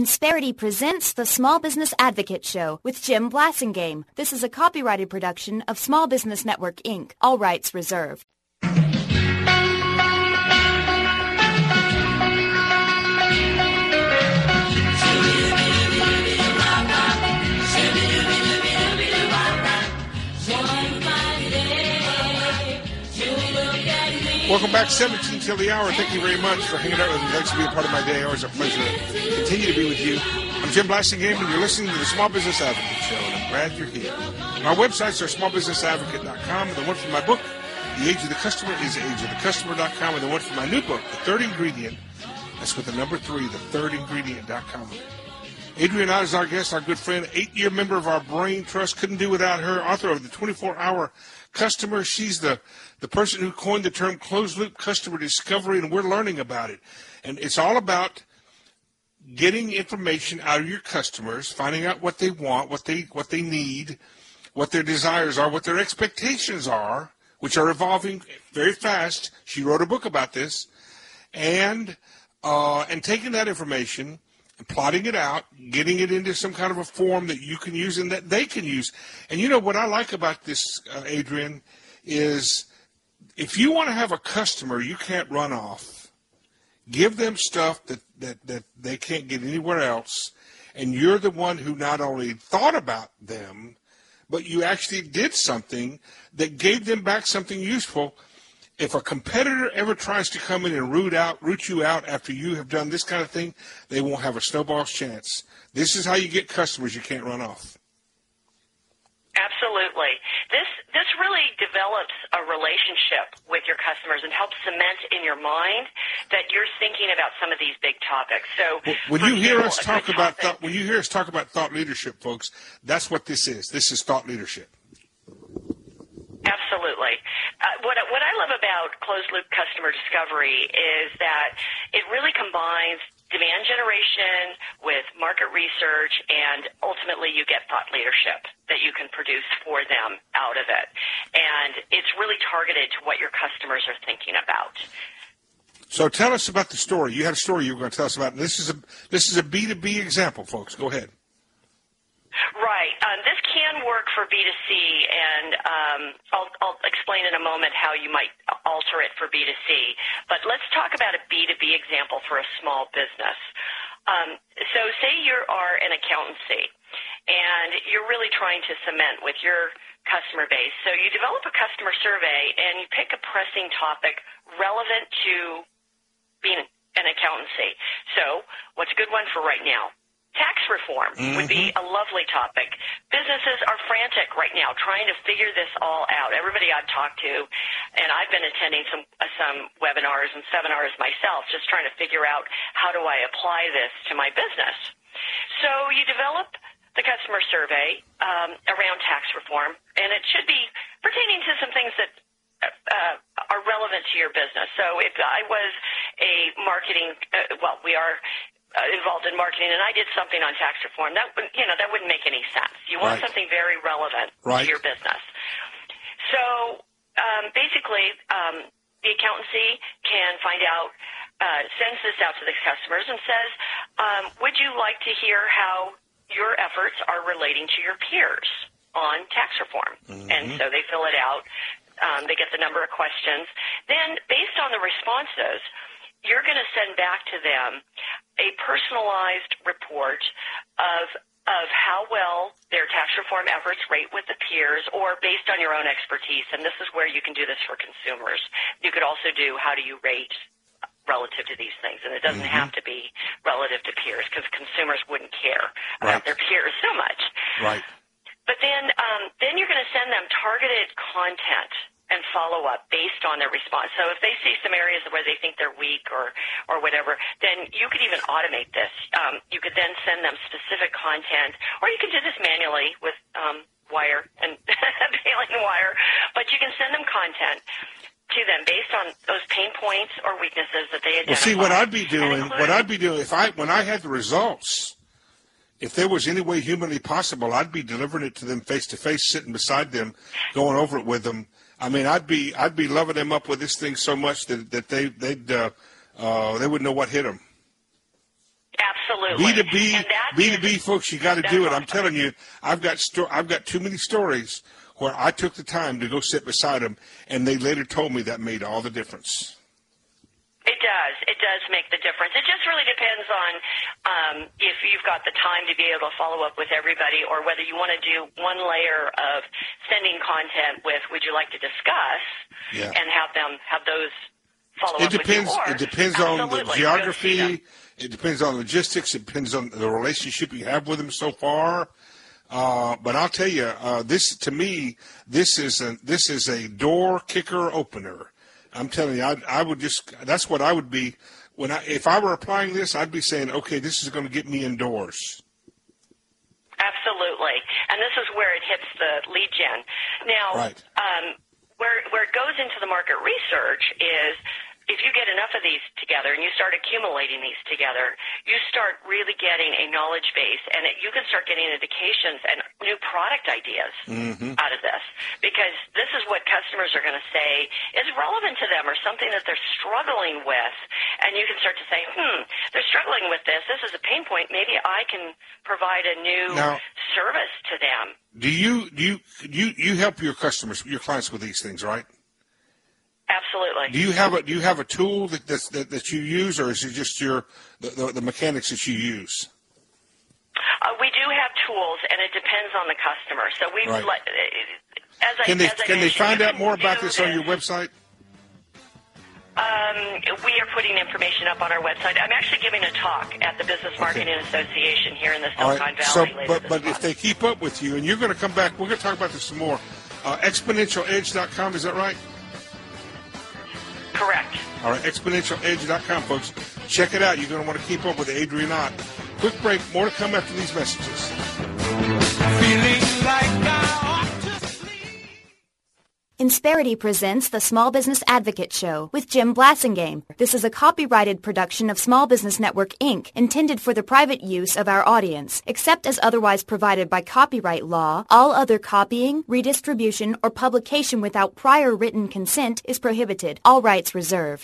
Insperity presents the Small Business Advocate Show with Jim Blasingame. This is a copyrighted production of Small Business Network, Inc., all rights reserved. Welcome back, 17 till the hour. Thank you very much for hanging out with me. Thanks for being a part of my day. Always a pleasure to continue to be with you. I'm Jim Blasingame, and you're listening to the Small Business Advocate Show, and I'm glad you're here. My websites are smallbusinessadvocate.com, and the one for my book, The Age of the Customer, is ageofthecustomer.com, and the one for my new book, The Third Ingredient, that's with the number 3, thethirdingredient.com. Adrienne Ott is our guest, our good friend, 8-year member of our Brain Trust. Couldn't do without her, author of the 24-Hour Customer. She's the person who coined the term closed-loop customer discovery, and we're learning about it. And it's all about getting information out of your customers, finding out what they want, what they need, what their desires are, what their expectations are, which are evolving very fast. She wrote a book about this, and taking that information and plotting it out, getting it into some kind of a form that you can use and that they can use. And you know what I like about this, Adrienne, is if you want to have a customer you can't run off, give them stuff that they can't get anywhere else, and you're the one who not only thought about them, but you actually did something that gave them back something useful. If a competitor ever tries to come in and root you out after you have done this kind of thing, they won't have a snowball's chance. This is how you get customers you can't run off. Absolutely. This really develops a relationship with your customers and helps cement in your mind that you're thinking about some of these big topics. So when you hear us talk about thought leadership, folks, that's what this is. This is thought leadership. Absolutely. What I love about closed-loop customer discovery is that it really combines demand generation with market research, and ultimately you get thought leadership that you can produce for them out of it. And it's really targeted to what your customers are thinking about. So tell us about the story. You had a story you were going to tell us about. This is a B2B example, folks. Go ahead. Right. This can work for B2C, and I'll explain in a moment how you might alter it for B2C. But let's talk about a B2B example for a small business. So say you are an accountancy, and you're really trying to cement with your customer base. So you develop a customer survey, and you pick a pressing topic relevant to being an accountancy. So what's a good one for right now? Tax reform would be a lovely topic. Businesses are frantic right now trying to figure this all out. Everybody I've talked to, and I've been attending some webinars and seminars myself, just trying to figure out how do I apply this to my business. So you develop the customer survey around tax reform, and it should be pertaining to some things that are relevant to your business. So if I was a marketing, we are involved in marketing, and I did something on tax reform, that wouldn't make any sense. You want something very relevant to your business. So basically, the accountancy can find out, sends this out to the customers and says, would you like to hear how your efforts are relating to your peers on tax reform? And so they fill it out. They get the number of questions. Then, based on the responses, you're going to send back to them a personalized report of how well their tax reform efforts rate with the peers, or based on your own expertise. And this is where you can do this for consumers. You could also do how do you rate relative to these things. And it doesn't have to be relative to peers, because consumers wouldn't care about their peers so much. Right. But then you're going to send them targeted content and follow up based on their response. So if they see some areas where they think they're weak or whatever, then you could even automate this. You could then send them specific content, or you can do this manually with wire and mailing wire, but you can send them content to them based on those pain points or weaknesses that they identify. Well, see, what I'd be doing when I had the results, if there was any way humanly possible, I'd be delivering it to them face to face, sitting beside them, going over it with them. I mean, I'd be loving them up with this thing so much that they wouldn't know what hit them. Absolutely. B2B folks, you got to do it. I'm telling you, I've got too many stories where I took the time to go sit beside them, and they later told me that made all the difference. It does. It does make the difference. It just really depends on if you've got the time to be able to follow up with everybody, or whether you want to do one layer of sending content with, would you like to discuss, and have those follow up with you. It depends on the geography. It depends on logistics. It depends on the relationship you have with them so far. But I'll tell you, this is a door kicker opener. I'm telling you, that's what I would be if I were applying this. I'd be saying, okay, this is going to get me indoors. Absolutely, and this is where it hits the lead gen. Now, right. Where it goes into the market research is, if you get enough of these together and you start accumulating these together, you start really getting a knowledge base, and you can start getting indications and new product ideas out of this, because this is what customers are going to say is relevant to them, or something that they're struggling with, and you can start to say, they're struggling with this. This is a pain point. Maybe I can provide a new service to them. Do you help your customers, your clients, with these things, right? Absolutely. Do you have a tool that you use, or is it just the mechanics that you use? We do have tools, and it depends on the customer. So we Can they find out more about this on your website? We are putting information up on our website. I'm actually giving a talk at the Business Marketing Association here in the Silicon Valley. But if they keep up with you, and you're going to come back, we're going to talk about this some more. ExponentialEdge.com, is that right? Correct. All right, ExponentialEdge.com, folks. Check it out. You're going to want to keep up with Adrian Ott. Quick break. More to come after these messages. Feeling like I ought to sleep. Insperity presents the Small Business Advocate Show with Jim Blasingame. This is a copyrighted production of Small Business Network, Inc., intended for the private use of our audience. Except as otherwise provided by copyright law, all other copying, redistribution, or publication without prior written consent is prohibited. All rights reserved.